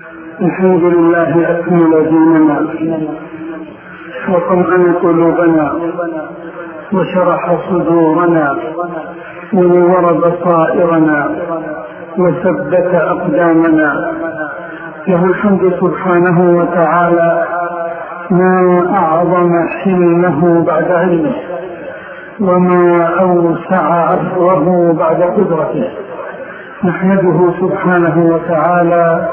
الحمد لله أكمل ديننا وطمأن قلوبنا وشرح صدورنا ونور بصائرنا وثبت أقدامنا. له الحمد سبحانه وتعالى، ما أعظم حلمه بعد علمه وما أوسع عفوه بعد قدرته. نحمده سبحانه وتعالى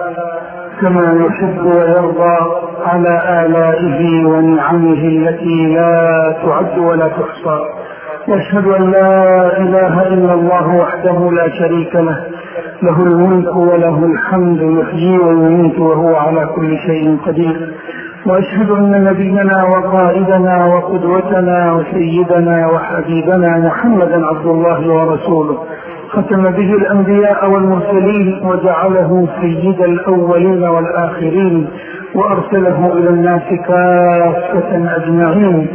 كما يحب ويرضى على آلائه ونعمه التي لا تعد ولا تحصى. وأشهد أن لا إله إلا الله وحده لا شريك له، له الملك وله الحمد، يحيي ويميت وهو على كل شيء قدير. وأشهد أن نبينا وقائدنا وقدوتنا وسيدنا وحبيبنا محمدا عبد الله ورسوله، ختم به الأنبياء والمرسلين وجعله سيد الأولين والآخرين، وأرسله إلى الناس كافة أجمعين،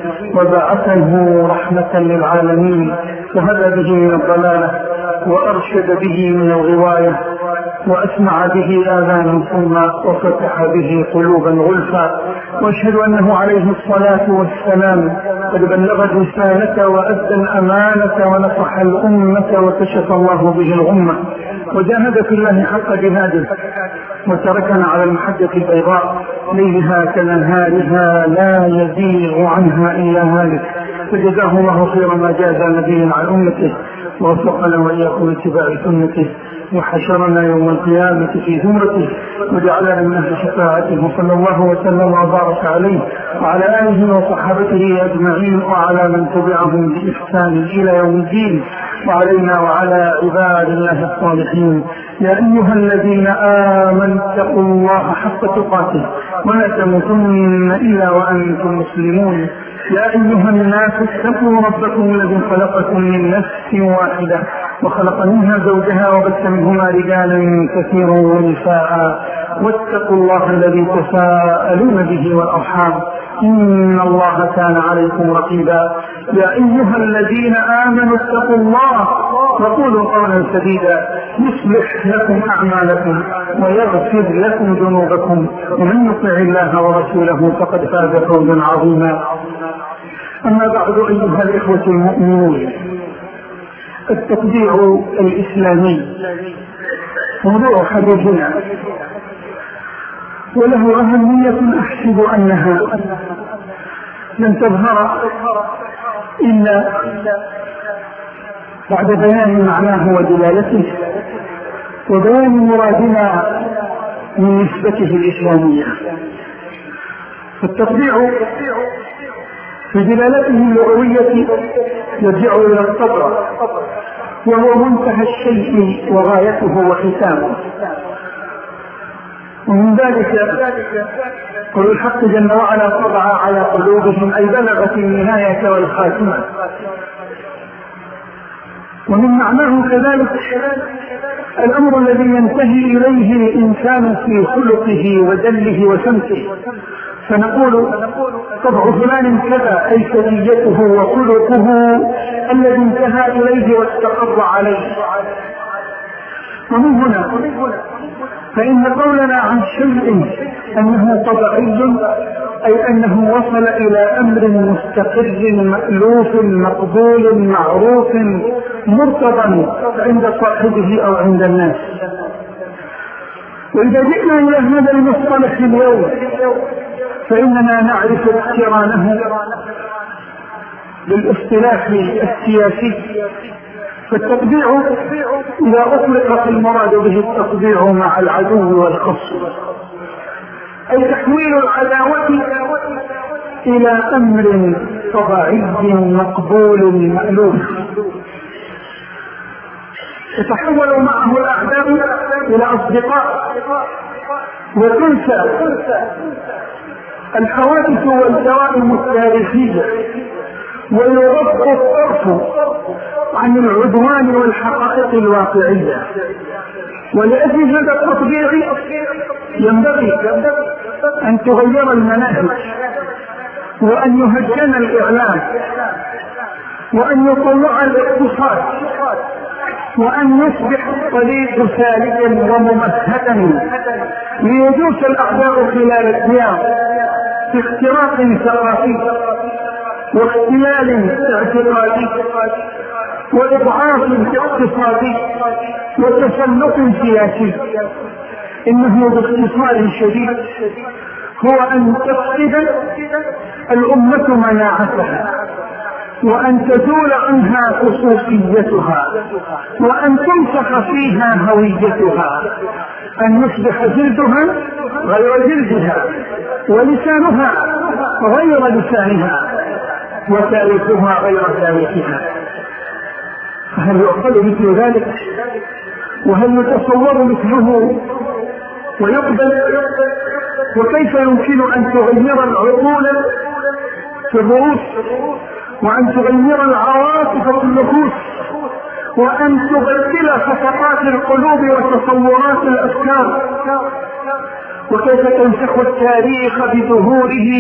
وبعثه رحمة للعالمين، فهدى به من الضلالة وأرشد به من الغواية، وأسمع به آذانا صما وفتح به قلوبا غلفا. وأشهد أنه عليه الصلاة والسلام قد بلغ الرسالة وأدى الأمانة ونصح الأمة وكشف الله به الغمة، وجاهد في الله حق جهاده، وتركنا على المحجة البيضاء ليلها كنهارها لا يزيغ عنها إلا هالك. فجزاه الله خير ما جاز نبيا عن أمته، ووفقنا وإياكم لاتباع سنته، وحشرنا يوم القيامة في زمرته، وجعلنا من أهل شفاعته، صلى الله وسلم وبارك عليه وعلى آله وصحابته أجمعين، وعلى من تبعهم بإحسان إلى يوم الدين، وعلينا وعلى عباد الله الصالحين. يا أيها الذين آمنوا اتقوا الله حق تقاته ولا تموتن إلا وأنتم مسلمون. يا أيها الناس اتقوا ربكم الذي خلقكم من نفس واحدة وخلق منها زوجها وبث منهما رجالا كثيرا ونساء، واتقوا الله الذي تساءلون به والأرحام، إن الله كان عليكم رقيبا. يا أيها الذين آمنوا اتقوا الله وقولوا قولا سديدا يصلح لكم أعمالكم ويغفر لكم ذنوبكم، ومن يطع الله ورسوله فقد فاز فوزا عظيما. أما بعد، أيها الإخوة المؤمنون، التطبيع الإسلامي موضوع حديثنا، وله أهمية أحسب أنها لن تظهر إلا بعد بيان معناه ودلالته وبيان مرادنا من نسبته الإسلامية. فالتطبيع في دلالته اللغوية يرجع إلى الطبع، وهو منتهى الشيء وغايته وختامه. ومن ذلك قول الحق جل وعلا: طبع على قلوبهم، أي بلغت النهاية والخاتمة. ومن معناه كذلك الأمر الذي ينتهي إليه الإنسان في خلقه ودله وسمته، فنقول طبع فلان كذا، أي سجيته وخلقه الذي انتهى إليه واستقر عليه. ومن هنا فإن قولنا عن شيء أنه طبيعي، أي أنه وصل إلى أمر مستقر مألوف مقبول معروف مرتضى عند صاحبه أو عند الناس. وإذا جئنا إلى هذا المصطلح اليوم فإننا نعرف اقترانه بالاصطلاح السياسي. فالتطبيع إذا أطلق فالمراد به التطبيع مع العدو والخصم، أي تحويل العداوة إلى أمر طبيعي مقبول مألوف، يتحول معه الأعداء إلى أصدقاء، وتنسى الحوادث والجرائم التاريخية، ويغض الطرف عن العدوان والحقائق الواقعية. ولأجل هذا التطبيع ينبغي أن تغير المناهج، وأن يهجن الإعلام، وأن يطلع الاقتصاد، وأن يصبح الطريق سالكا وممهدا ليدوس الأعداء خلال الديار في اختراق ثقافي واختلال اعتقادي وإضعاف اقتصادي وتسلط سياسي. إنه باختصار شديد هو أن تفقد الأمة مناعتها، وأن تزول عنها خصوصيتها، وأن تنسخ فيها هويتها، أن يصبح جلدها غير جلدها، ولسانها غير لسانها، وتاريخها غير تاريخها. فهل يعقل مثل ذلك؟ وهل يتصور مثله ويقبل؟ وكيف يمكن أن تغير العقول في الرؤوس، وأن تغير العواطف في النفوس، وأن تبدل خططات القلوب وتصورات الأفكار؟ وكيف تنسخ التاريخ بظهوره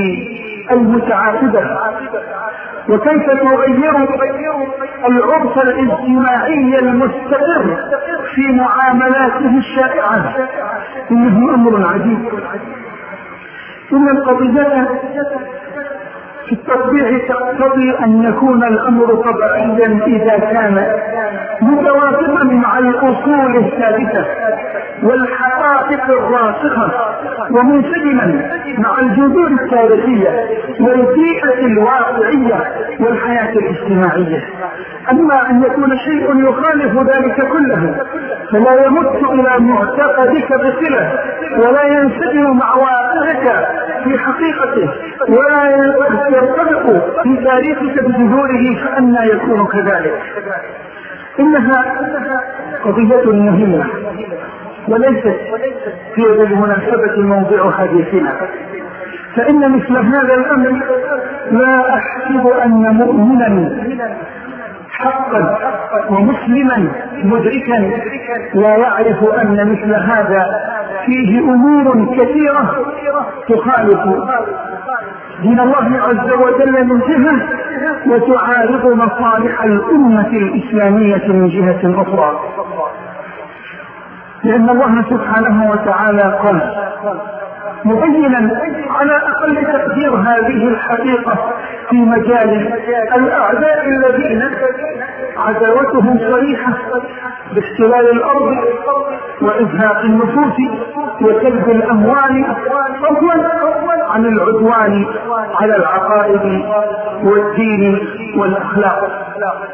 المتعاقبة؟ وكيف تغير العرف الاجتماعي المستقر في معاملاته الشائعة؟ إنه أمر عجيب. إن القضية في التطبيع تقتضي أن يكون الأمر طبيعيا إذا كان متوافقا مع الأصول الثابتة والحقائق الراسخة، ومنسجما مع الجذور التاريخية والبيئة الواقعية والحياة الاجتماعية. أما أن يكون شيء يخالف ذلك كله فلا يمت إلى معتقدك بصلة، ولا ينسجم مع واقعك في حقيقته، ولا يرتبط في تاريخك بجذوره، فأنى يكون كذلك. إنها قضية مهمة وليست في المناسبة موضوع حديثنا، فإن مثل هذا الأمر لا أحسب أن مؤمنا حقا ومسلما مدركا لا يعرف أن مثل هذا فيه أمور كثيرة تخالف دين الله عز وجل من جهة، وتعارض مصالح الأمة الإسلامية من جهة أخرى. لأن الله سبحانه وتعالى قال مبينا على أقل تقدير هذه الحقيقة في مجال الأعداء الذين عداوتهم صريحة باحتلال الأرض وإزهاق النفوس وسلب الأموال، فضلا عن العدوان على العقائد والدين والأخلاق.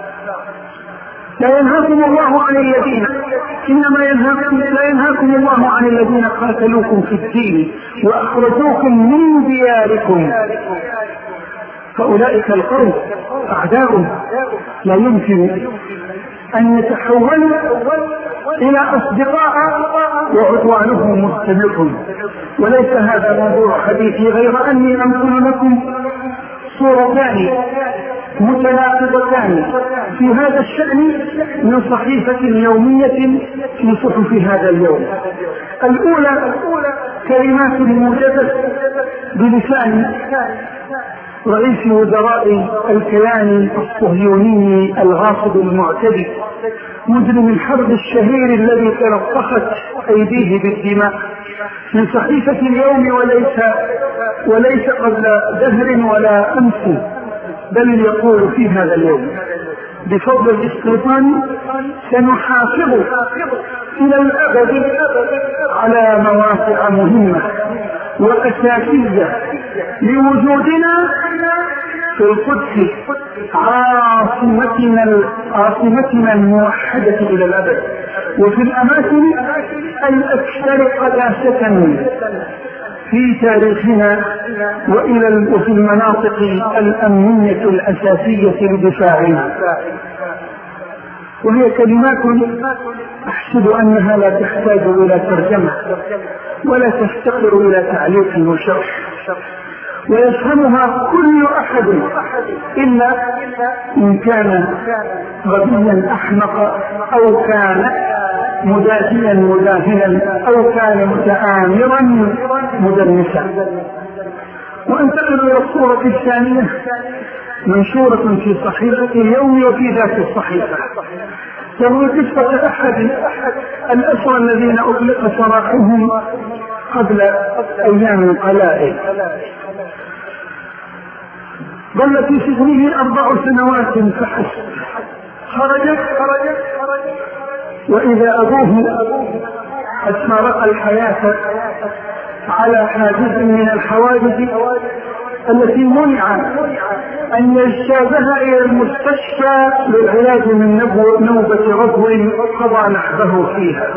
لا ينهاكم الله عن الذين لا ينهاكم الله عن الذين قاتلوكم في الدين وأخرجوكم من دياركم، فأولئك القوم أعداء لا يمكن أن يتحولوا إلى أصدقاء وعدوانهم مستمر. وليس هذا موضوع حديثي، غير أني أنقل لكم صورتان متناقضتان في هذا الشأن من صحيفة يومية في صحف هذا اليوم. الأولى كلمات موجزة بلسان رئيس وزراء الكيان الصهيوني الغاصب المعتدي مجرم الحرب الشهير الذي تلطخت أيديه بالدماء، من صحيفة اليوم، وليس قبل دهر ولا أمس، بل يقول في هذا اليوم: بفضل الاستيطان سنحافظ إلى الأبد على مواقع مهمة وأساسية لوجودنا في القدس، عاصمتنا الموحدة إلى الأبد، وفي الأماكن الأكثر قداسة في تاريخنا، وفي المناطق الأمنية الأساسية لدفاعنا. وهي كلمات أحسب أنها لا تحتاج إلى ترجمة ولا تفتقر إلى تعليق وشرح، ويفهمها كل أحد إلا إن كان غبيا أحمق، أو كان مداهيا مداهنا، أو كان متآمرا مدنسا. وانتقل إلى الصورة الثانية، منشورة في صحيفة اليوم وفي ذات الصحيفة. يروي قصة أحد الأسرى الذين أطلق سراحهم قبل أيام قلائل، ظل في سجنه 4 سنوات فحسب، خرج وإذا أبوه قد فارق الحياة على حاجز من الحوادث التي منع أن يجتازها إلى المستشفى للعلاج من نوبة ربو قضى نحبه فيها.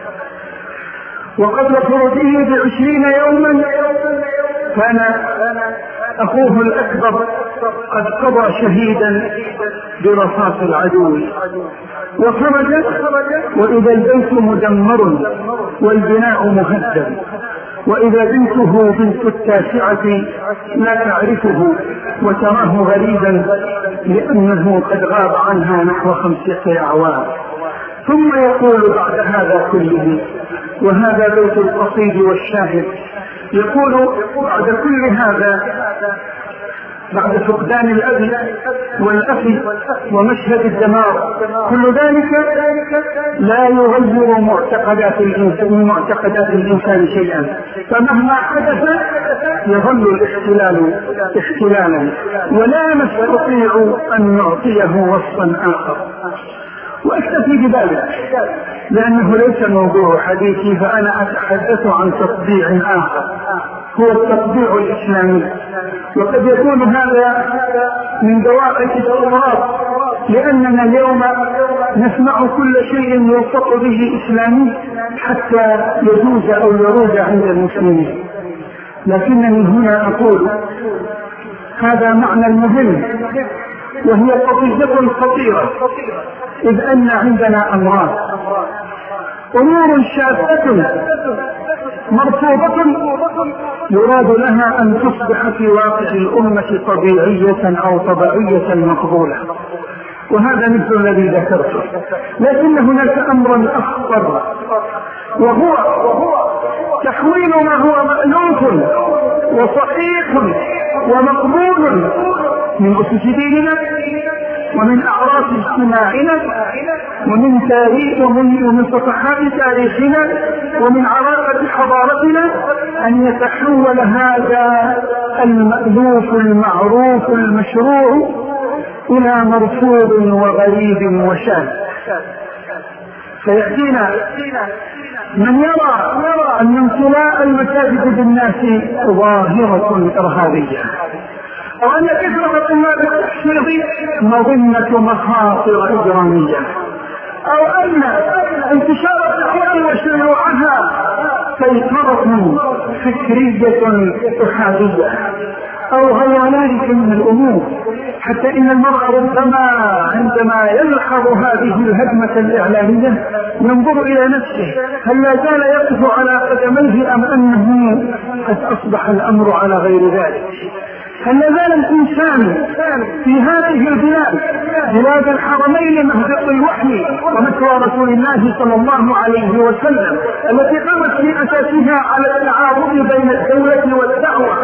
وقبل خروجه ب20 يوما كان أخوه الأكبر قد قضى شهيدا برصاص العدو، وخرج وإذا البيت مدمر والبناء مهدم، وإذا بنته بنت 9 لا تعرفه وتراه غريبا لأنه قد غاب عنها نحو 5 أعوام. ثم يقول بعد هذا كله، وهذا بيت القصيد والشاهد، يقول بعد كل هذا، بعد فقدان الأب والأخ ومشهد الدمار، كل ذلك لا يغير معتقدات الإنسان شيئا، فمهما حدث يظل الاحتلال احتلالا، ولا نستطيع أن نعطيه وصفا آخر. وأكتفي بذلك لأنه ليس موضوع حديثي، فأنا أتحدث عن تطبيع آخر هو التطبيع الإسلامي، وقد يكون هذا من دواعي الاستمرار، لأننا اليوم نسمع كل شيء يوصف به إسلامي حتى يجوز أو يروج عند المسلمين، لكنني هنا أقول هذا معنى مهم، وهي قضية خطيرة، إذ أن عندنا أمور شاذة مرفوضة يراد لها أن تصبح في واقع الأمة طبيعية أو طبيعية مقبولة، وهذا مثل الذي ذكرته. لكن هناك أمر أخطر، وهو تحويل ما هو مألوف وصحيح ومقبول من أسس ديننا ومن أعراف اجتماعنا ومن تاريخ ومن صفحات تاريخنا ومن علاقة حضارتنا، أن يتحول هذا المألوف المعروف المشروع إلى مرفوض وغريب وشاذ. فيأتينا من يرى أن امتلاء المساجد بالناس ظاهرة إرهابية، أو أن كثرة طلاب التحفيظ مظنة مخاطر إجرامية، أو أن انتشار الدعوة وشيوعها سيطرة فكرية إحادية أو غير ذلك من الأمور، حتى إن المرء ربما عندما يلحظ هذه الهجمة الإعلامية ينظر إلى نفسه، هل لا زال يقف على قدميه أم أنه قد أصبح الأمر على غير ذلك؟ هل لا زال الإنسان في هذه البلاد، بلاد الحرمين مهبط الوحي ومثوى رسول الله صلى الله عليه وسلم، التي قامت في أساسها على التعارض بين الدولة والدعوة،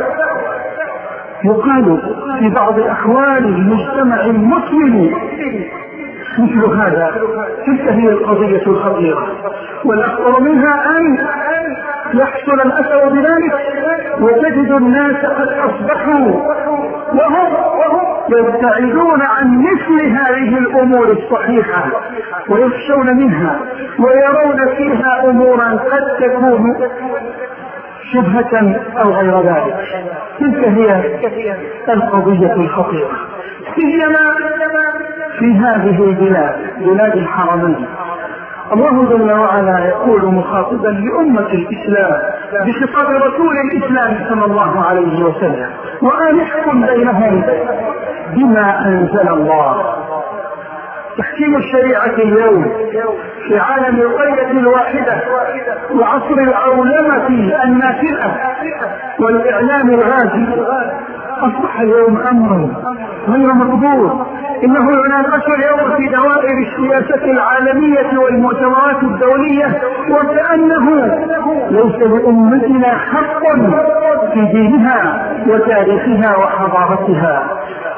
يقال في بعض أحوال المجتمع المسلم مثل هذا؟ تلك هي القضية الخطيرة، والأخطر منها أن يحصل الأثر بذلك وتجد الناس قد أصبحوا وهم يبتعدون عن مثل هذه الأمور الصحيحة ويخشون منها ويرون فيها أمورا قد تكون شبهة أو غير ذلك. تلك هي القضية الخطيرة، سيما في هذه البلاد، بلاد الحرمين. الله جل وعلا يقول مخاطبا لأمة الإسلام بخطاب رسول الإسلام صلى الله عليه وسلم: وأن احكم بينهم بما أنزل الله. تحكيم الشريعة اليوم في عالم القرية الواحدة وعصر العولمة النافذة والإعلام الغازي أصبح اليوم أمرا غير مقبول. إنه يناقش اليوم في دوائر السياسة العالمية والمؤتمرات الدولية، وكأنه ليس لأمتنا حق في دينها وتاريخها وحضارتها،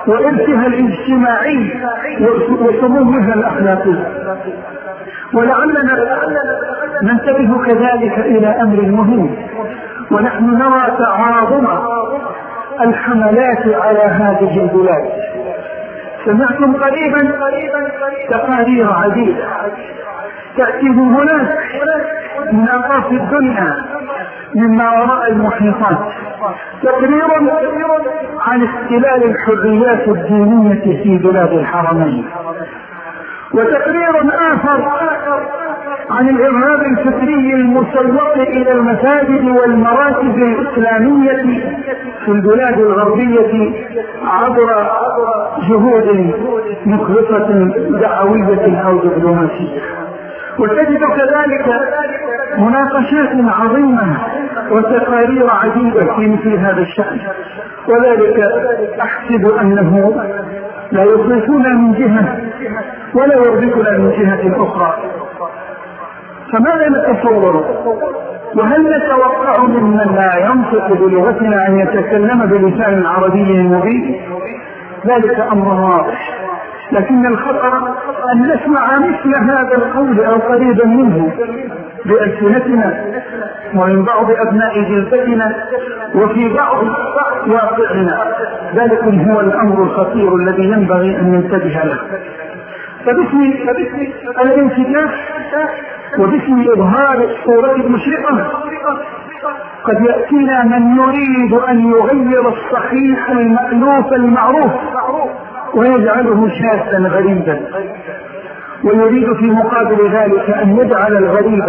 وإرثها الاجتماعي وسمومها الأخلاقي. ولعلنا ننتبه كذلك إلى أمر مهم، ونحن نرى تعاظم الحملات على هذه البلاد. سمعتم قريبا تقارير عديدة تأتي من هناك من أطراف الدنيا مما وراء المحيطات، تقرير عن استلال الحريات الدينية في بلاد الحرمين، وتقرير آخر عن الإرهاب الفكري المسوق إلى المساجد والمراكز الإسلامية في البلاد الغربية عبر جهود مخلصة دعوية أو دبلوماسية. وتجد كذلك مناقشات عظيمة وتقارير عديدة في مثل هذا الشأن، وذلك أحسب أنه لا يصرفون من جهة ولا يربطنا من جهة أخرى. فماذا نتصور؟ وهل نتوقع ممن لا ينطق بلغتنا أن يتكلم بلسان عربي مبين؟ ذلك أمر واضح، لكن الخطر أن نسمع مثل هذا القول أو قريبا منه بألسنتنا ومن بعض أبناء جلدتنا وفي بعض واقعنا. ذلك هو الأمر الخطير الذي ينبغي أن ننتبه له. فباسم الانفتاح وباسم إظهار الصورة المشرقة قد يأتينا من يريد أن يغير الصحيح المألوف المعروف ويجعله شاذا غريبا، ويريد في مقابل ذلك أن يجعل الغريب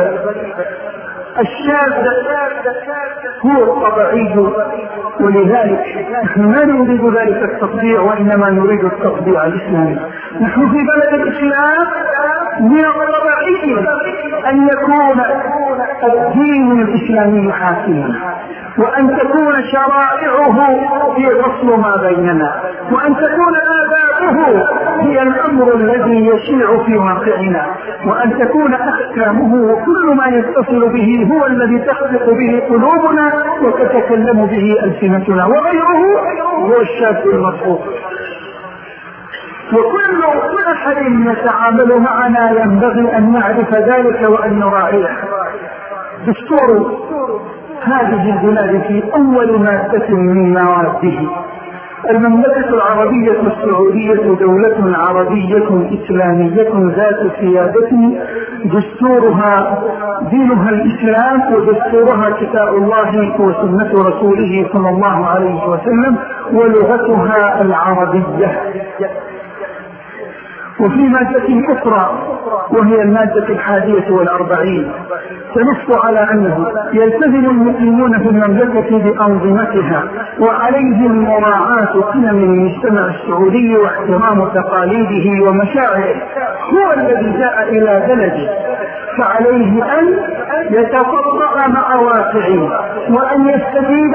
الشاذ هو الطبيعي. ولذلك نحن لا نريد ذلك التطبيع، وإنما نريد التطبيع الإسلامي. نحن في بلد الإسلام من الطبيعي أن يكون الدين الإسلامي حاكما، وأن تكون شرائعه هي الأصل ما بيننا، وأن تكون آدابه هي الأمر الذي يشيع في واقعنا، وأن تكون أحكامه وكل ما يتصل به هو الذي تخلق به قلوبنا وتتكلم به ألسنتنا، وغيره هو الشاذ المرفوض. وكل أحد يتعامل معنا ينبغي أن نعرف ذلك وأن نراعيه. دستور هذه البلاد في أول مادة من مواده: المملكة العربية السعودية دولة عربية إسلامية ذات سيادة، دستورها دينها الإسلام، ودستورها كتاب الله وسنة رسوله صلى الله عليه وسلم، ولغتها العربية. وفي مادة أخرى وهي المادة 41 تنص على أنه يلتزم المسلمون في المملكة بأنظمتها، وعليهم مراعاة قيم المجتمع السعودي واحترام تقاليده ومشاعره. هو الذي جاء إلى بلده فعليه أن يتطبع مع واقعه وأن يستجيب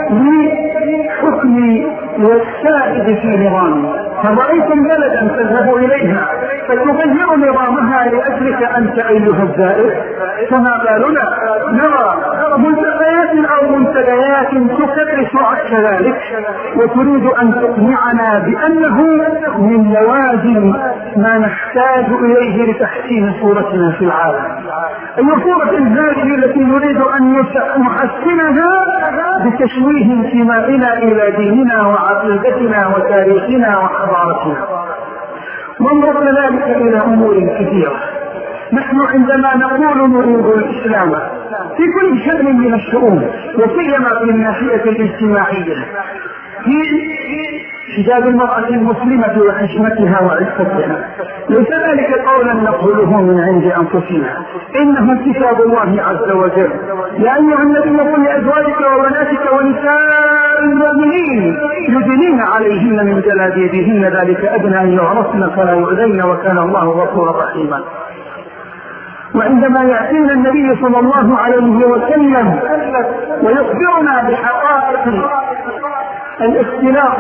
لحكم والسائد في نظامه. فرأيتم بلدا تذهب إليها فتغير نظامها لأجلك أنت أيها الزائر، فما بالنا نرى ملتقيات أو منتديات تكرس عكس ذلك وتريد أن تقنعنا بأنه من لوازم ما نحتاج إليه لتحسين صورتنا في العالم. أي صورة هذه التي نريد أن نحسنها بتشويه انتمائنا إلى ديننا وعقيدتنا وتاريخنا وحضارتنا. وانظر ذلك إلى أمور كثيرة. نحن عندما نقول نريد الإسلام في كل شأن من الشؤون، وسيما في الناحية الاجتماعية، في حجاب المرأة المسلمة وحشمتها وعفتها، ليس ذلك قولا نقوله من عند أنفسنا، إنه كتاب الله عز وجل: يا أيها النبي قل لأزواجك وبناتك ونساء المؤمنين يدنين عليهن من جلابيبهن ذلك أدنى أن يعرفن فلا يؤذين وكان الله غفورا رحيما. وعندما يأتينا النبي صلى الله عليه وسلم ويخبرنا بحقائق الاختلاط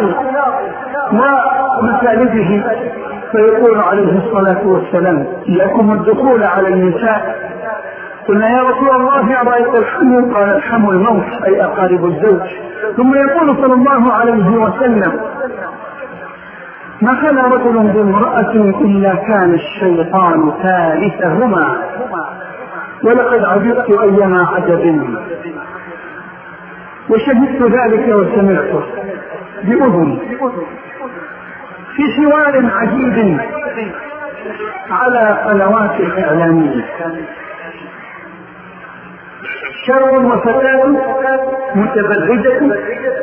ومسالبه فيقول عليه الصلاة والسلام: لكم الدخول على النساء. قلنا: يا رسول الله أرأيت الحم؟ قال: الحم الموت، أي أقارب الزوج. ثم يقول صلى الله عليه وسلم: ما خلا رجل بامرأة إلا كان الشيطان ثالثهما، ولقد عجبت أيما عجب، وشهدت ذلك وسمعته بأذن في حوار عجيب على قنوات الإعلامية. شاب وفتاة متبرجة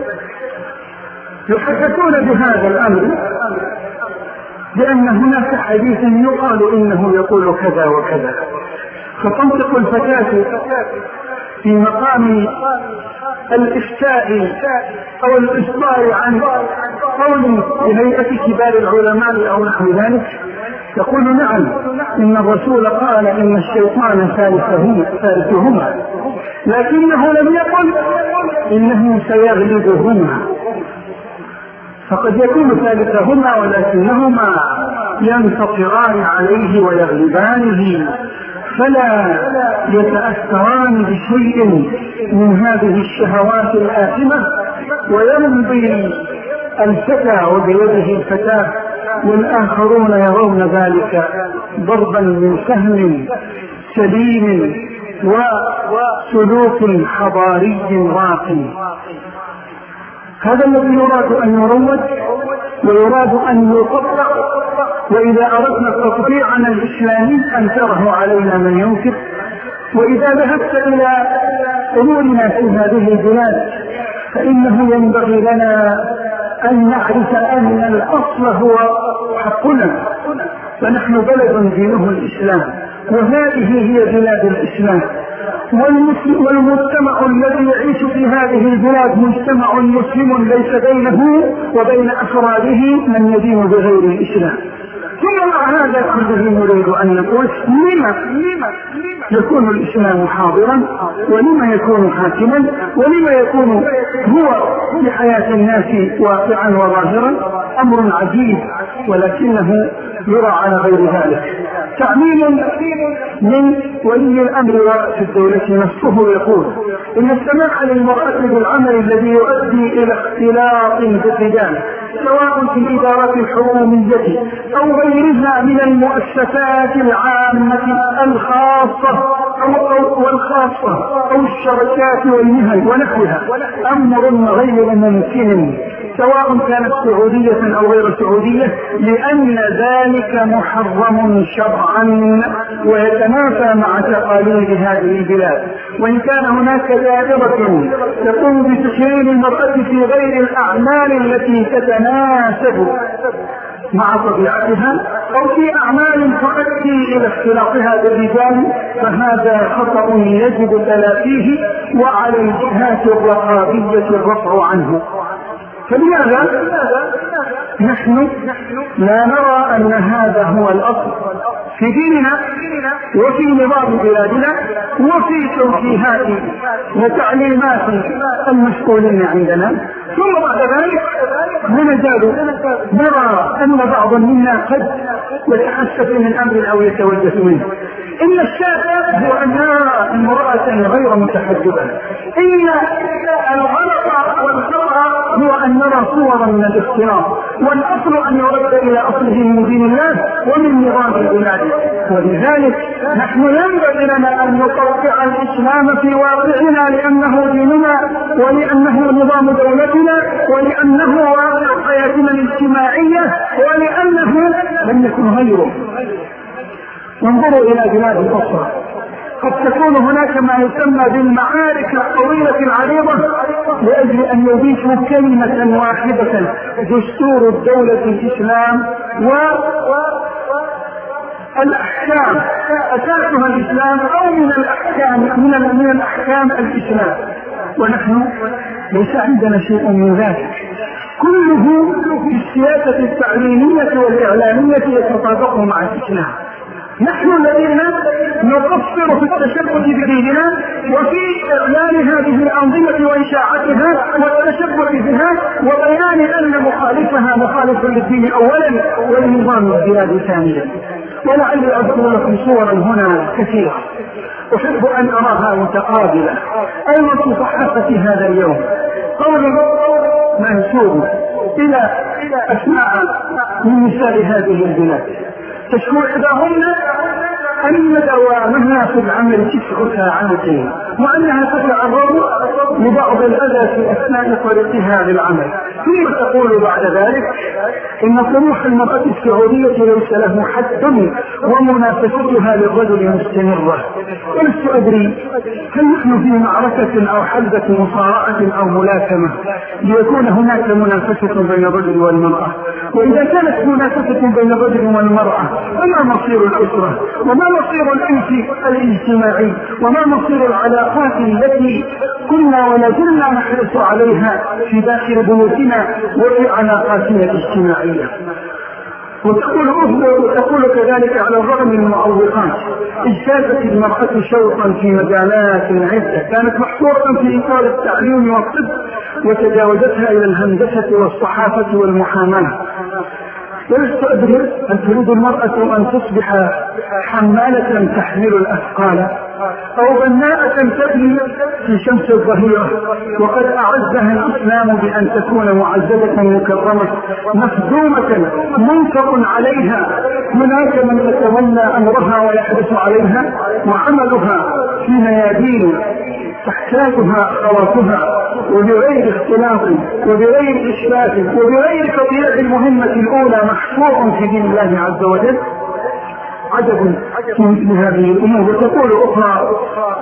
يحدثون بهذا الأمر، لأن هناك حديث يقال إنه يقول كذا وكذا، فتنطق الفتاة في مقام الإفتاء أو الإصدار عن قول بهيئة كبار العلماء أو نحو ذلك، يقول نعم إن الرسول قال إن الشيطان ثالثهما، لكنه لم يقل إنه سيغلبهما، فقد يكون ثالثهما ولكنهما ينتصران عليه ويغلبانه، فلا يتأثران بشيء من هذه الشهوات الآثمة، ويمضي الفتى وبيده الفتاة، والآخرون يرون ذلك ضربا من فهم سليم وسلوك حضاري راقي. هذا الذي يراد أن يروج ويراد أن يطبق، وإذا أردنا التطبيع عن الإسلام أنكره علينا من ينكر. وإذا ذهبت إلى أمورنا في هذه البلاد فإنه ينبغي لنا أن نعرف أن الأصل هو حقنا، فنحن بلد دينه الإسلام، وهذه هي بلاد الإسلام، والمجتمع الذي يعيش في هذه البلاد مجتمع مسلم ليس بينه وبين أفراده من يدين بغير الإسلام. ثم مع هذا كله نريد أن نقول لما يكون الإسلام حاضرا، ولما يكون حاكما، ولما يكون هو لحياة الناس واقعا وظاهرا. أمر عجيب، ولكنه يرى على غير ذلك. تعميم من ولي الأمر ورأس الدولة نفسه يقول إن السماح للمرأة بالعمل الذي يؤدي إلى اختلاط بالرجال، سواء في الإدارات الحكومية أو غيرها من المؤسسات العامة الخاصة أو الشركات والمهن ونحوها، أمر غير ممكن، سواء كانت سعودية أو غير سعودية، لأن ذلك محرم شرعا ويتنافى مع تقاليد هذه البلاد. وإن كان هناك دائرة تقوم بتشغيل المرأة في غير الأعمال التي تتناسب مع طبيعتها أو في أعمال تؤدي إلى اختلاطها بالرجال، فهذا خطأ يجب تلافيه، وعلى الجهات الرقابية الرفع عنه. فلماذا نحن لا نرى أن هذا هو الأصل في ديننا وفي نظام بلادنا وفي توجيهات وتعليمات المسؤولين عندنا؟ ثم بعد ذلك لا نزال نرى أن بعضا منا قد يتحسس من أمر أو يتوجس منه. إن الشاذ هو أن نرى امرأة غير متحجبة، إن الغلط والخطأ هو أن نرى صورا من الاختلاط، والأصل أن يرد إلى أصله من دين الله ومن نظام البلاد. ولذلك نحن ينبغي لنا أن نطبق الإسلام في واقعنا، لأنه ديننا ولأنه نظام دولتنا ولأنه واقع حياتنا الاجتماعية ولأنه لم يكن غيره. وانظروا إلى بلاد أخرى قد تكون هناك ما يسمى بالمعارك الطويلة العريضة لأجل أن يضيفوا كلمة واحدة: دستور الدولة الإسلام والأحكام أساسها الإسلام، أو من الأحكام الإسلام. ونحن ليس عندنا شيء من ذلك، كله في السياسة التعليمية والإعلامية يتطابق مع الإسلام. نحن الذين نقصر في التشبث بديننا وفي إعلان هذه الأنظمة وإشاعتها والتشبث بها وبيان أن مخالفها مخالف للدين أولا ولنظام البلاد ثانيا. ولعلي أذكر لكم صورا هنا كثيرة أحب أن أراها متقابلة أيضا في صحافة هذا اليوم. قول منسوب إلى أسماء من نساء هذه البلاد تشكو إحداهن أن دوامها في العمل 9 ساعات وأنها تتعرض لبعض الأذى في أثناء طريقها للعمل، ثم تقول بعد ذلك إن طموح المرأة السعودية ليس له حد ومنافستها للرجل مستمرة. ولست أدري هل نحن في معركة أو حلبة مصارعة أو ملاكمة ليكون هناك منافسة بين الرجل والمرأة؟ وإذا كانت منافسة بين الرجل والمرأة فما مصير الأسرة؟ وما مصير الأنس الاجتماعي؟ وما مصير العلاقات التي كنا ولا زلنا نحرص عليها في داخل بيوتنا وفي علاقاتنا الاجتماعية؟ وتقول كذلك على الرغم من المعوقات اجتازت المرأة شوطا في مجالات عدة كانت محصورة في إطار التعليم والطب وتجاوزتها إلى الهندسة والصحافة والمحاماة. ولست أدري أن تريد المرأة أن تصبح حمالة تحمل الأثقال أو بناءة تبني في شمس الظهيرة وقد أعزها الإسلام بأن تكون معززة مكرمة مخدومة منفق عليها. هناك من يتولى أمرها ويحدث عليها وعملها في ميادين تحتاجها أخواتها وبغير اختلاف وبغير إشباك وبغير تضييع المهمة الأولى محفوظ في دين الله عز وجل. عجب من هذه الأمور. وتقول أخرى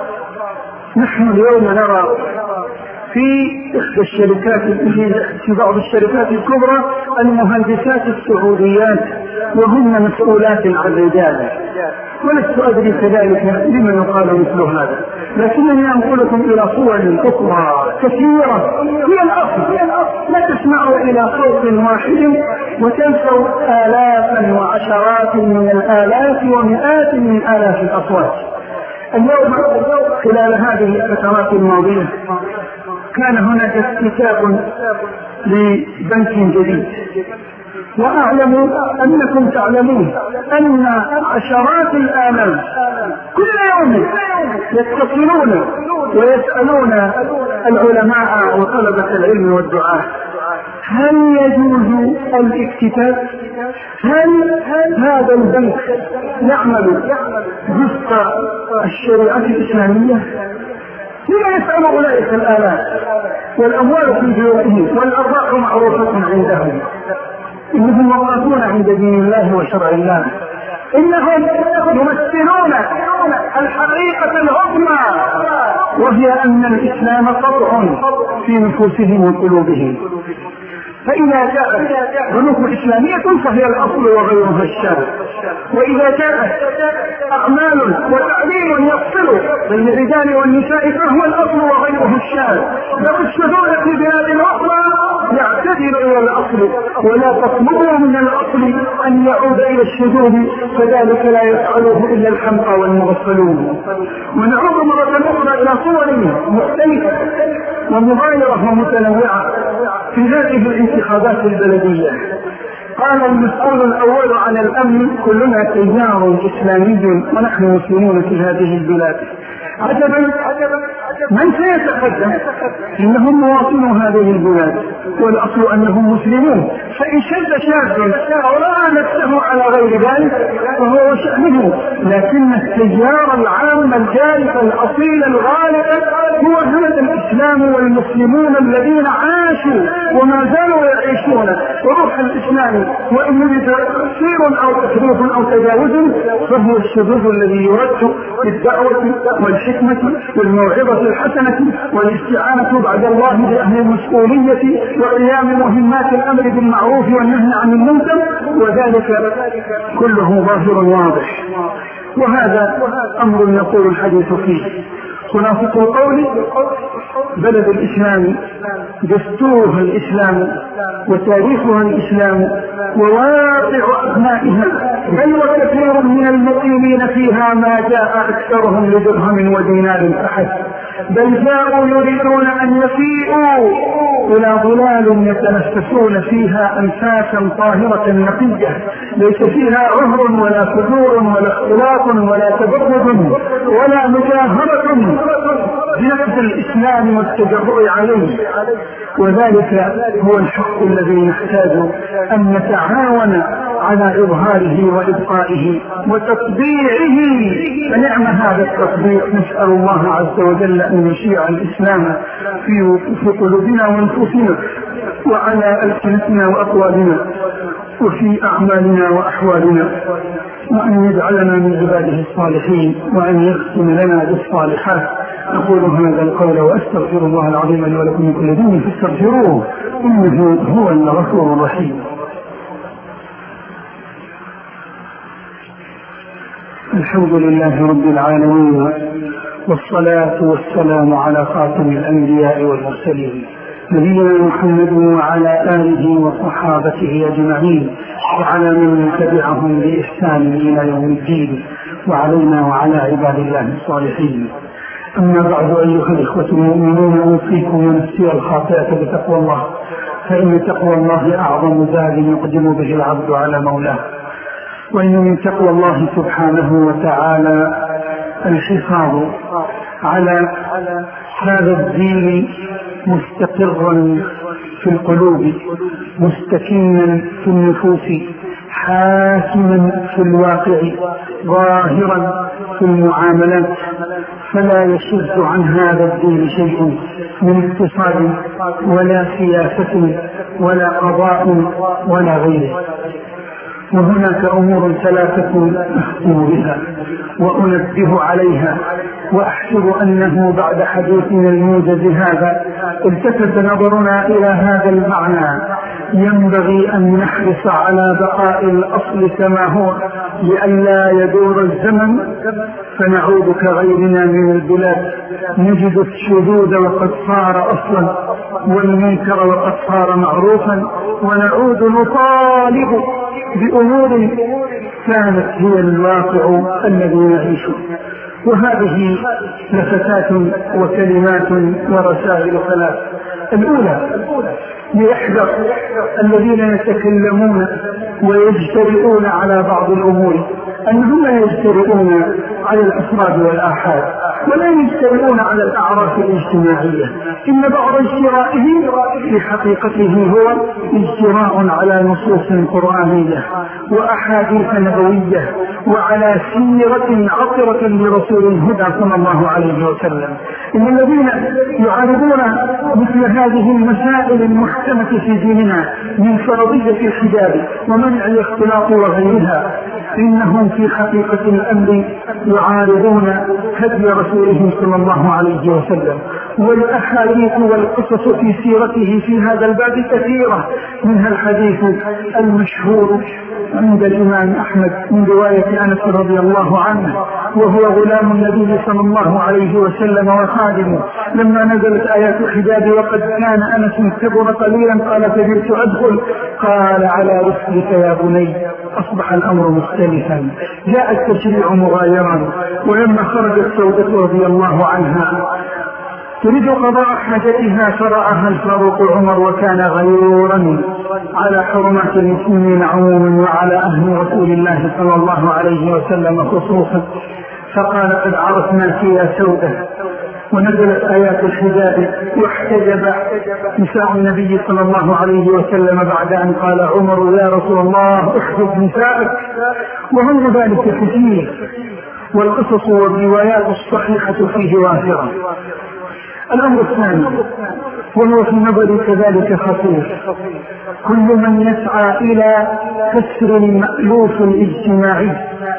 نحن اليوم نرى في الشركات في بعض الشركات الكبرى المهندسات السعوديات وهن مسؤولات عن الرجال. ولست أدري كذلك لمن يقال مثل هذا، لكنني أنقلكم إلى صور أخرى كثيرة هي الأصل. لا تسمعوا إلى صوت واحد وتنسوا آلافا وعشرات من الآلاف ومئات من آلاف الأصوات. اليوم خلال هذه الفترات الماضية كان هناك افتتاح لبنك جديد، وأعلم أنكم تعلمون أن عشرات الآلاف كل يوم يتصلون ويسألون العلماء وطلبة العلم والدعاء هل يجوز الافتتاح؟ هل هذا البنك يعمل وفق الشريعة الإسلامية؟ لما يسأل أولئك الآلاف والأموال في بيوتهم والأرزاق معروفة عندهم؟ إنهم وقفون عند دين الله وشرع الله، إنهم يمثلون الحقيقة العظمى وهي أن الإسلام قطع في نفوسهم وقلوبهم. فإذا جاءت بنوك إسلامية فهي الأصل وغيرها الشاذ، وإذا جاءت أعمال وتعليم يفصل بين الرجال والنساء فهو الأصل وغيره الشاذ. لو الشذوذ في بلاد أخرى يعتدل إلى الأصل ولا تطلبوا من الأصل أن يعود إلى الشذوذ، فذلك لا يفعله إلا الحمقى والمغفلون. ونعود مرة أخرى إلى صور مختلفة ومغايرة ومتنوعة في هذه الانتخابات البلدية. قال المسؤول الأول عن الأمن كلنا تيار إسلامي ونحن مسلمون في هذه البلاد. عجبا من سيتقدم؟ إنهم مواطنو هذه البلاد والأصل أنهم مسلمون، فإن شد شاب أو رأى نفسه على غير ذلك فهو شأنه، لكن التيار العام الجارف الأصيل الغالب هو هذا الإسلام والمسلمون الذين عاشوا وما زالوا يعيشون وروح الإسلام، وإن يريد تقصير أو تكليف أو تجاوز فهو الشذوذ الذي يرد بالدعوة والحكمة والموعظة الحسنة والاستعانة بعد الله بأهل المسؤولية وقيام مهمات الأمر بالمعروف والنهي عن المنكر، وذلك كله ظاهر واضح. وهذا أمر يطول الحديث فيه. خلاصة القول بلد الإسلام دستورها الإسلام وتاريخها الإسلام وواقع أبنائها، بل وكثير من المقيمين فيها ما جاء أكثرهم لدرهم ودينار فحسب، بل جاءوا يريدون أن يفيئوا إلى ظلال يتنفسون فيها أنفاسا طاهرة نقية ليس فيها عهر ولا فجور ولا اختلاط ولا تبرد ولا مجاهرة بنقد الإسلام والتجرؤ عليه، وذلك هو الحق الذي نحتاج أن نتعاون على إظهاره وإبقائه وتطبيعه. فنعم هذا التطبيع، نسأل الله عز وجل أن يشيع الإسلام في قلوبنا ونفوسنا وعلى ألسنتنا وأقوالنا وفي أعمالنا وأحوالنا، وأن يجعلنا من عباده الصالحين، وأن يختم لنا بالصالحات. أقول هذا القول وأستغفر الله العظيم لي ولكم من كل ذنب فاستغفروه إنه هو الغفور الرحيم. الحمد لله رب العالمين، والصلاة والسلام على خاتم الأنبياء والمرسلين نبينا محمد وعلى آله وصحابته أجمعين، وعلى من تبعهم بإحسان إلى يوم الدين، وعلينا وعلى عباد الله الصالحين. أما بعد، أيها الإخوة المؤمنون، أوصيكم ونفسي الخاطئة بتقوى الله، فإن تقوى الله أعظم زاد يقدم به العبد على مولاه، وإن من تقوى الله سبحانه وتعالى الحفاظ على هذا الدين مستقرا في القلوب، مستكنا في النفوس، حاكما في الواقع، ظاهرا في المعاملات، فلا يشذ عن هذا الدين شيء من اقتصاد ولا سياسة ولا قضاء ولا غيره. وهناك أمور ثلاثة أختم بها وأنبه عليها، وأحسب أنه بعد حديثنا الموجز هذا التفت نظرنا إلى هذا المعنى. ينبغي أن نحرص على بقاء الأصل كما هو، لئلا يدور الزمن فنعود كغيرنا من البلاد، نجد الشذوذ وقد صار أصلا والمنكر وقد صار معروفا، ونعود نطالب بأمور كانت هي الواقع الذي نعيشه. وهذه لفتات وكلمات ورسائل ثلاث. الأولى، ليحذر الذين يتكلمون ويجترئون على بعض الأمور أنهم لا يجترئون على الأفراد والآحاد، ولا يجترئون على الأعراف الاجتماعية. إن بعض اجترائهم في حقيقته هو اجتراء على نصوص قرآنية وأحاديث نبوية وعلى سيرة عطرة لرسول الهدى صلى الله عليه وسلم. إن الذين يعارضون مثل هذه المسائل المحكمة في ديننا من فرضية الحجاب ومنع الاختلاط وغيرها، إنهم في حقيقة الأمر يعارضون هدي رسوله صلى الله عليه وسلم. والأحاديث والقصص في سيرته في هذا الباب كثيرة، منها الحديث المشهور عند الإمام أحمد من رواية أنس رضي الله عنه، وهو غلام النبي صلى الله عليه وسلم وخادمه، لما نزلت آيات الحجاب وقد كان أنس كبر قليلا قال فجئت أدخل، قال على رسلك يا بني. أصبح الأمر مختلفا، جاء التشريع مغايرا. ولما خرجت سودة رضي الله عنها تريد قضاء حاجتها فرأها الفاروق عمر، وكان غيورا على حرمات المسلمين عموما وعلى أهل رسول الله صلى الله عليه وسلم خصوصا، فقال قد عرفناك يا سودة. ونزلت آيات الحجاب واحتجب نساء النبي صلى الله عليه وسلم بعد أن قال عمر يا رسول الله احفظ نسائك. وهم ذلك كثير، والقصص والروايات الصحيحة فيه وافرة. الأمر الثاني وهو في النظر كذلك خطير، كل من يسعى إلى كسر المألوف الاجتماعي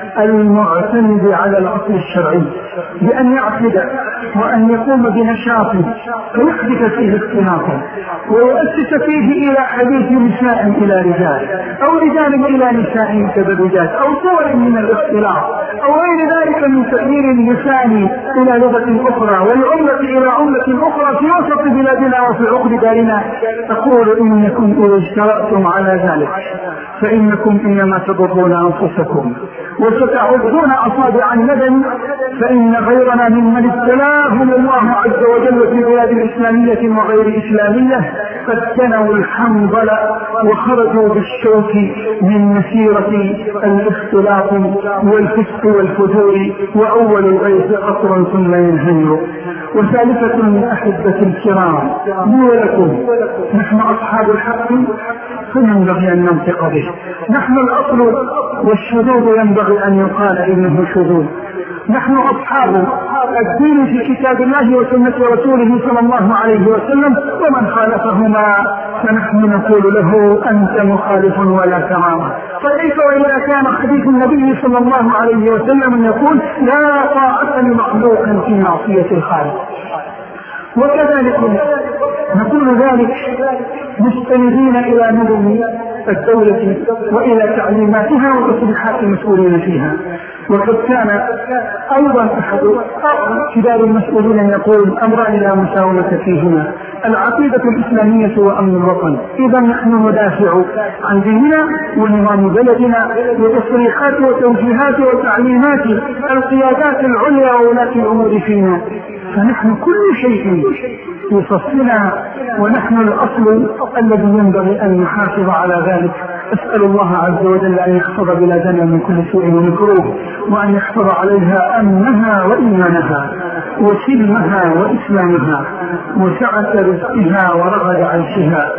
المعتمد على الأصل الشرعي بأن يعقد وأن يقوم بنشاط ويحدث فيه اختلاطا ويؤسس فيه إلى حديث نساء إلى رجال أو رجال إلى نساء كبرجات أو صور من الاختلاط أو غير ذلك من تغيير اللسان إلى لغة أخرى والعملة إلى عملة أخرى في وسط بلادنا وفي عقد دارنا، أقول إنكم إذا اجترأتم على ذلك فإنكم إنما تضرون أنفسكم وستعضون أصابع الندم، فإن غيرنا ممن ابتلاهم الله عز وجل في بلاد إسلامية وغير إسلامية فتنوا الحنظل وخرجوا بالشوك من مسيرة الاختلاط والفسق والفجور، وأول الغيث قطر ثم ينهمر. وثالثة من أحبة الكرام لي ولكم، نحن أصحاب الحق فينبغي أن ننطق به. نحن الأصل والشذوذ ينبغي أن يقال إنه شذوذ. نحن أصحاب الدين في كتاب الله وسنة رسوله صلى الله عليه وسلم، ومن خالفهما فنحن نقول له أنت مخالف ولا كرامة. فكيف وإذا كان حديث النبي صلى الله عليه وسلم يقول لا طاعة لمخلوق في معصية الخالق؟ وكذلك نقول ذلك مستندين إلى نظم الدولة وإلى تعليماتها وتصريحات المسؤولين فيها. وقد كان أيضا أحد كبار المسؤولين يقول أمران لا مساومة فيهما: العقيدة الإسلامية وأمن الوطن. إذا نحن ندافع عن ديننا ونظام بلدنا وتصريحات وتوجيهات وتعليمات القيادات العليا وولاة الأمور فينا، فنحن كل شيء يصفنا ونحن الأصل الذي ينبغي أن نحافظ على ذلك. أسأل الله عز وجل أن يحفظ بلادنا من كل سوء ومكروه، وأن يحفظ عليها أمنها وإيمانها وسلمها وإسلامها وسعة رزقها ورغد عيشها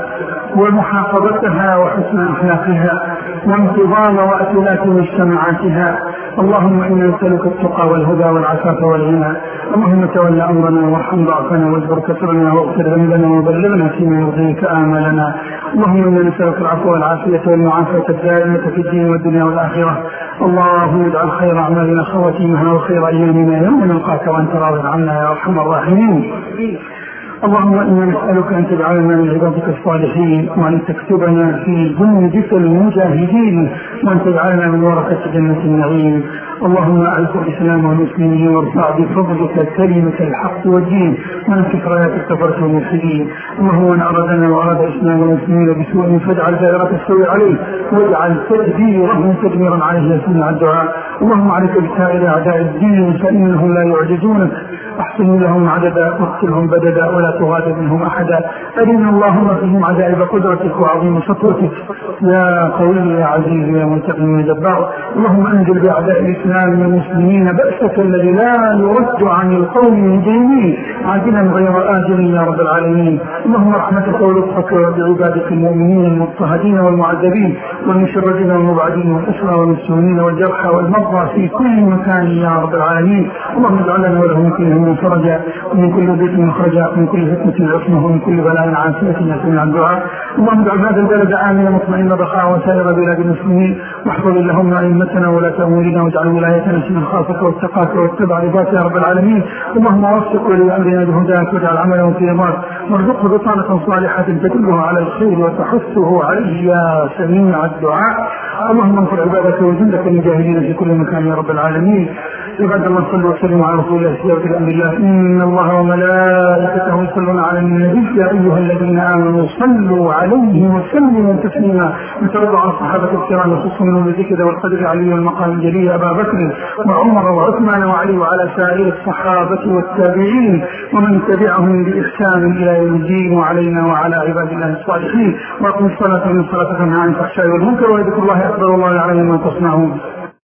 ومحافظتها وحسن أخلاقها وانتظام وأتلاف مجتمعاتها. اللهم إنا نسألك التقى والهدى والعفاف والغنى. اللهم تول أمرنا وارحم ضعفنا واجبر كسرنا واغفر ذنبنا وبلغنا فيما يرضيك آمالنا. اللهم إنا نسألك العفو والعافية والمعافاة الدائمة في الدين والدنيا والآخرة. اللهم اجعل خير أعمالنا خواتيمها وخير أيامنا يوم نلقاك وأنت راض عنا يا أرحم الراحمين. اللهم إنا نسألك أن تجعلنا من عبادك الصالحين، وأن تكتبنا في جندك المجاهدين، وأن تجعلنا من ورثة جنة النعيم. اللهم أعز الإسلام والمسلمين وارفع بفضلك كلمة الحق والدين وانكف رايات الكفرة والمفسدين. اللهم من أرادنا وأراد الإسلام والمسلمين بسوء فاجعل دائرة السوء عليه واجعل تدبيرهم تدميرا عليه يسمع الدعاء. اللهم عليك بسائر أعداء الدين فإنهم لا يعجزونك، احسن لهم عددا واقتلهم بددا ولا تغادر منهم أحدا. أرنا اللهم فيهم عجائب قدرتك وعظيم سطوتك يا قوي يا عزيز يا منتقم يا جبار. اللهم أنزل بأعداء الإسلام والمسلمين بأسك الذي لا يرد عن القوم المجرمين عاجلا غير آجل يا رب العالمين. اللهم رحمتك ولطفك بعبادك المؤمنين المضطهدين والمعذبين والمشردين والمبعدين والأسرى والمسلمين والجرحى والمرضى في كل مكان يا رب العالمين. اللهم اجعل لنا ولهم من كل هم فرجا ومن كل بيت مخرجا ومن كل فتنة عصمه ومن كل بلاء عافية يسمع الدعاء. اللهم اجعل هذا البلد آمنا مطمئنا رخاء وسائر بلاد المسلمين، واحفظ اللهم أئمتنا ولاة أمورنا واجعل ولايتنا في من خافك واتقاك واتبع رضاك يا رب العالمين. اللهم وفق ولي أمرنا بهداك واجعل عمله في رضاك، وارزقه بطانة صالحة تدله على الخير وتحثه عليه يا سميع الدعاء. اللهم انصر عبادك وجندك المجاهدين في كل مكان يا رب العالمين. عباد الله صلوا وسلموا على رسول الله سيرة الأنبياء. إن الله وملائكته يصلون على النبي يا أيها الذين آمنوا صلوا عليه وسلموا تسليما. نترضى على الصحابة الكرام خصوصا من الذكر والقدر علي والمقام الجليل أبا بكر وعمر وعثمان وعلي وعلى سائر الصحابة والتابعين ومن تبعهم بإحسان إلى يوم الدين، وعلينا وعلى عباد الله الصالحين. وأقم الصلاة من صلاتكم عن الفحشاء والمنكر، وذكر الله أكبر والله يعلم ما تصنعون.